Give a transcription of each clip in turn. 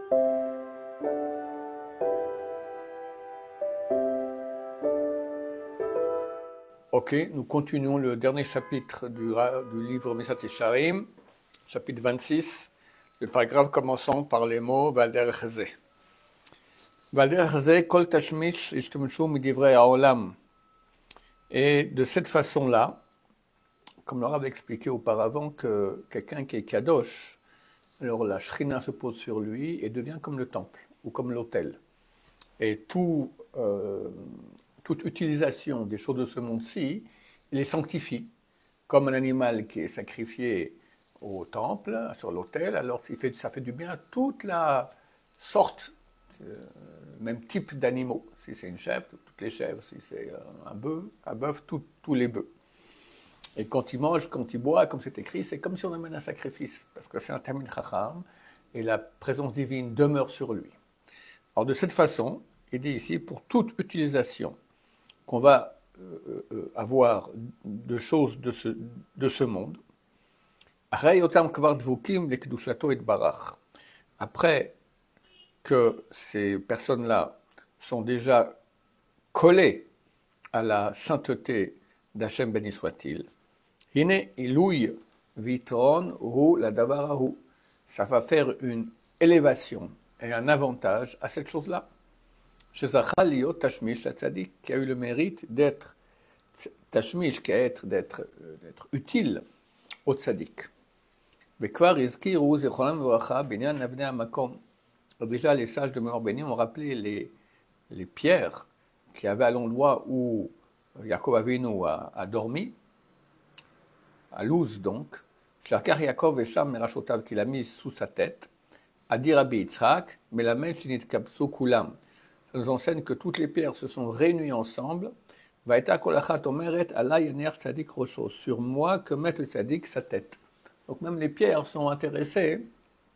Ok, nous continuons le dernier chapitre du livre Mesat Yesharim, chapitre 26, le paragraphe commençant par les mots Valder Chazé. Valder Chazé, Kol Tashmish, Ishtemshu Midivrei Haolam. Et de cette façon-là, comme l'on avait expliqué auparavant, que quelqu'un qui est Kadosh, alors la Shrina se pose sur lui et devient comme le temple ou comme l'autel. Et toute utilisation des choses de ce monde-ci, il les sanctifie. Comme un animal qui est sacrifié au temple, sur l'autel, alors ça fait du bien à toute la sorte, même type d'animaux. Si c'est une chèvre, toutes les chèvres. Si c'est un bœuf, tous les bœufs. Et quand il mange, quand il boit, comme c'est écrit, c'est comme si on amène un sacrifice, parce que c'est un Talmid Chacham, et la présence divine demeure sur lui. Alors de cette façon, il dit ici, pour toute utilisation qu'on va avoir de choses de ce monde, après que ces personnes-là sont déjà collées à la sainteté d'Hachem béni soit-il, ça va faire une élévation et un avantage à cette chose-là. Tashmish, qui a eu le mérite d'être Tashmish, d'être utile au tzaddik. Déjà, les sages de Meor Béni ont rappelé les pierres qu'il y avait à l'endroit où Yaakov Avinu a dormi, à Luz donc, Shlakar Yaakov et Sham Merashotav qu'il a mis sous sa tête, a dit Rabbi Yitzhak, Melamed Shinit Kapsu Kulam. Ça nous enseigne que toutes les pierres se sont réunies ensemble. Vaïta kolachat omeret ala yaner tzadik rocho. Sur moi que met le tzadik sa tête. Donc même les pierres sont intéressées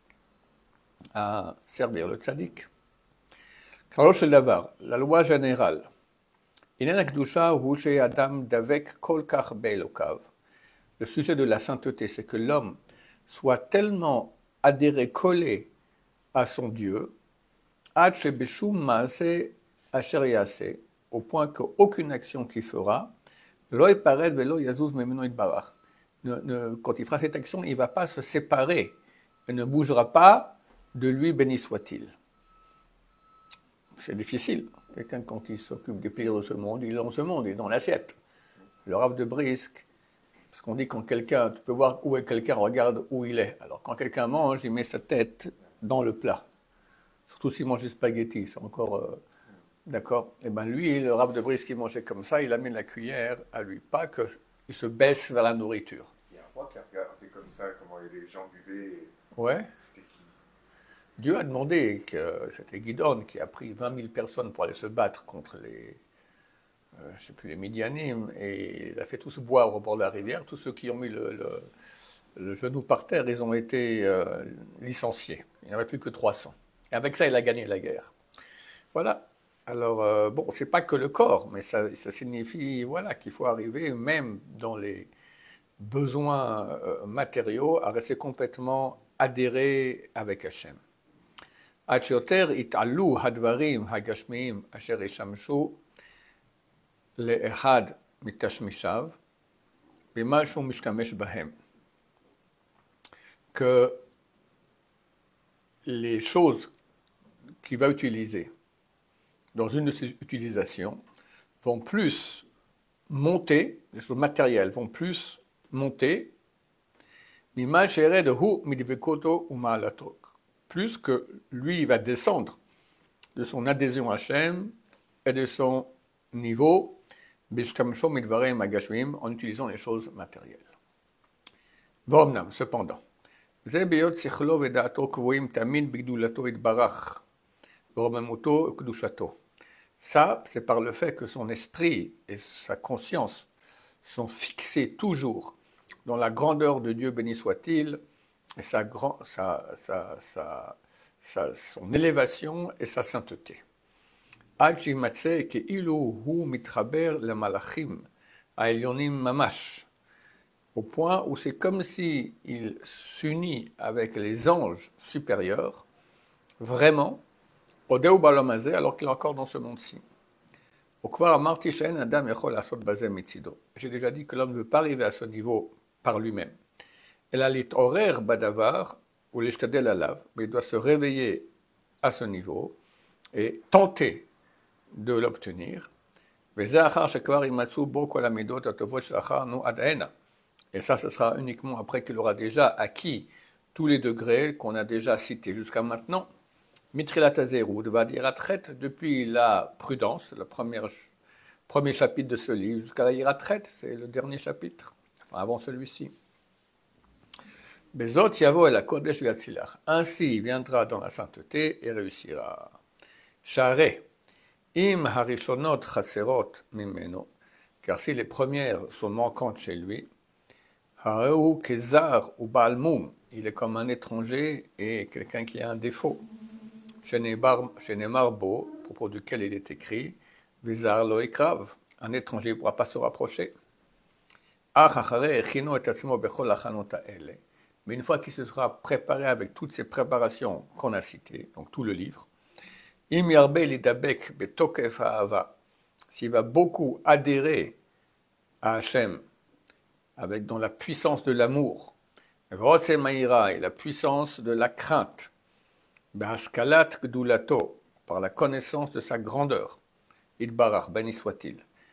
à servir le tzadik. Karosh el-Davar, la loi générale. Inan akdusha hu adam davek kol kach be'elokav. Le sujet de la sainteté, c'est que l'homme soit tellement adhéré, collé à son Dieu, ad shebeshum maaseh asher yaseh, au point qu'aucune action qu'il fera, lo yipared velo yazuz memeno yitbarach. Quand il fera cette action, il ne va pas se séparer, il ne bougera pas de lui, béni soit-il. C'est difficile. Quelqu'un, quand il s'occupe des plaisirs de ce monde, il est dans ce monde, il est dans l'assiette. Le Rav de Brisk, parce qu'on dit quand quelqu'un, tu peux voir où est quelqu'un, regarde où il est. Alors quand quelqu'un mange, il met sa tête dans le plat. Surtout s'il mange des spaghettis, c'est encore... d'accord. Et bien lui, le Rav de Brisk, qui mangeait comme ça, il amène la cuillère à lui, pas qu'il se baisse vers la nourriture. Il y a un roi qui a regardé comme ça, comment les gens buvaient. Ouais. C'était qui? Dieu a demandé que c'était Gidon qui a pris 20 000 personnes pour aller se battre contre les, je ne sais plus, les Midianim, et il a fait tous boire au bord de la rivière. Tous ceux qui ont mis le genou par terre, ils ont été licenciés. Il n'y en avait plus que 300. Et avec ça, il a gagné la guerre. Voilà. Alors, bon, c'est pas que le corps, mais ça signifie voilà, qu'il faut arriver, même dans les besoins matériaux, à rester complètement adhéré avec Hachem. עד שיותר יתעלו הדברים הגשמיים אשר ישמשו לאחד מתשמישיו במה שהוא משתמש בהם. Que les choses qu'il va utiliser dans une de ses utilisations vont plus monter, les choses matérielles vont plus monter, ממה שירד הוא מדבקותו ומעלתו. Plus que lui, il va descendre de son adhésion à Hachem et de son niveau en utilisant les choses matérielles. Cependant, ça, c'est par le fait que son esprit et sa conscience sont fixés toujours dans la grandeur de Dieu, béni soit-il, et son élévation et sa sainteté. Au point où c'est comme s'il s'unit avec les anges supérieurs, vraiment, au Deu Balam Hazeh, alors qu'il est encore dans ce monde-ci. J'ai déjà dit que l'homme ne veut pas arriver à ce niveau par lui-même. Elle a l'itorer badavar ou l'ishtadel alav, mais il doit se réveiller à ce niveau et tenter de l'obtenir. Et ça, ce sera uniquement après qu'il aura déjà acquis tous les degrés qu'on a déjà cités jusqu'à maintenant. Mitrilat Azerud va dire à traite depuis la prudence, le premier chapitre de ce livre, jusqu'à la Yiratret, c'est le dernier chapitre, enfin avant celui-ci. Bezot Yavo et la Kodesh Yatzilach. Ainsi il viendra dans la sainteté et réussira. Share, Im Harishonot Chaserot Mimeno, car si les premières sont manquantes chez lui, Hareu Kezar ou Balmoum, il est comme un étranger et quelqu'un qui a un défaut. Chez Nemarbo, à propos duquel il est écrit, Vizar Loikrav, un étranger ne pourra pas se rapprocher. Mais une fois qu'il se sera préparé avec toutes ces préparations qu'on a citées, donc tout le livre, s'il va beaucoup adhérer à Hachem, avec dans la puissance de l'amour, et la puissance de la crainte, par la connaissance de sa grandeur, Idbarach, béni soit-il,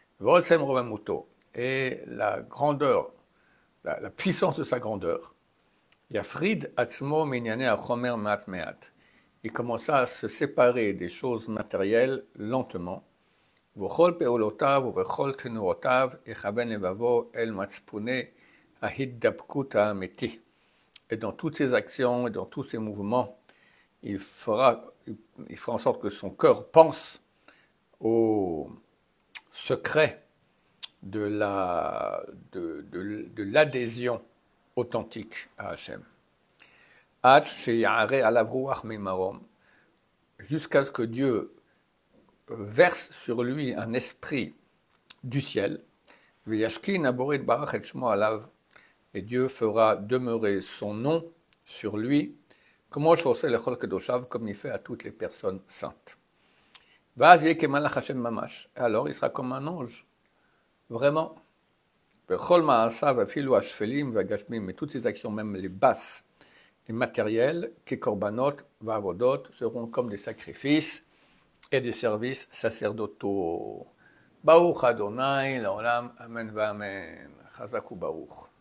et la grandeur, la puissance de sa grandeur, Yafrid atzmo minyane achomer mat meat. Il commença à se séparer des choses matérielles lentement. V'chol peolotav v'chol tenuotav echaven levavo el matspune ahiddabkut ha'ameti. Et dans toutes ses actions et dans tous ses mouvements, il fera en sorte que son cœur pense au secret de l'adhésion authentique à Hachem. Jusqu'à ce que Dieu verse sur lui un esprit du ciel, et Dieu fera demeurer son nom sur lui, comme il fait à toutes les personnes saintes. Alors il sera comme un ange, vraiment. Mais toutes ces actions, même les basses, les matériels, kekorbanot, vavodot, seront comme des sacrifices et des services sacerdotaux. Baruch Adonai, l'olam, amen va amen. Chazak u baruch.